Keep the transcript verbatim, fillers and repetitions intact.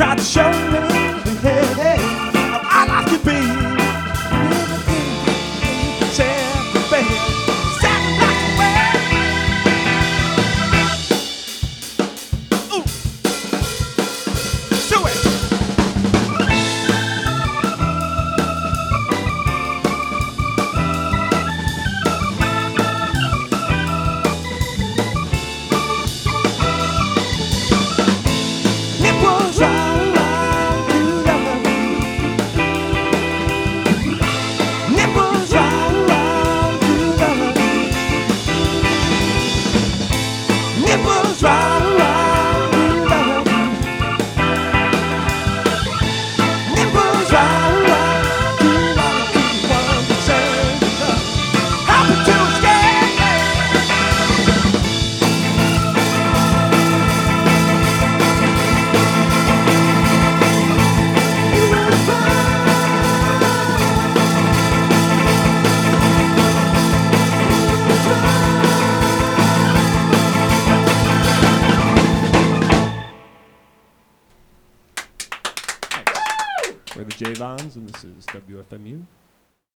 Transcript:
got to show me, hey, hey, how I like to be. Sad, baby, sad like the way. Ooh, do it. Nipples round, round, do love me. Nipples round, round, do love me. Nipples round, round, do love me. Nipples round, round, do love me. One percent happy to escape. We're the J-Vons, and this is W F M U.